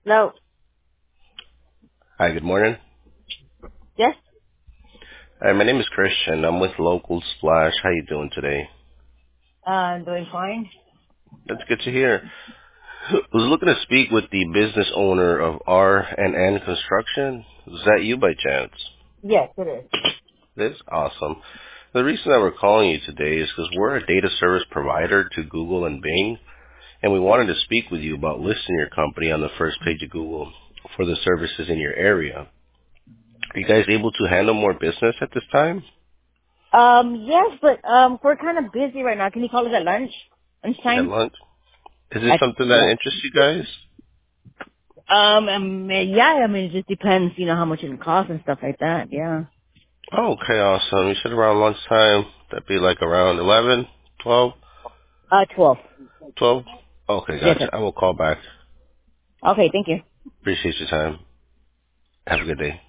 No. Hi, good morning. Yes. Hi, my name is Christian. I'm with Local Splash. How you doing today? Doing fine. That's good to hear. I was looking to speak with the business owner of R&N Construction. Is that you by chance? Yes, it is. This awesome. The reason that we're calling you today is because we're a data service provider to Google and Bing, and we wanted to speak with you about listing your company on the first page of Google for the services in your area. Are you guys able to handle more business at this time? Yes, but we're kind of busy right now. Can you call us at lunch? At Lunchtime? lunch? Is this something that Yeah. interests you guys? Yeah. I mean, it just depends. You know how much it costs and stuff like that. Yeah. Oh, okay, awesome. You said around lunchtime. That'd be like around 11, 12, 12. 12? Okay, Yes, sir. gotcha. I will call back. Okay. Thank you. Appreciate your time. Have a good day.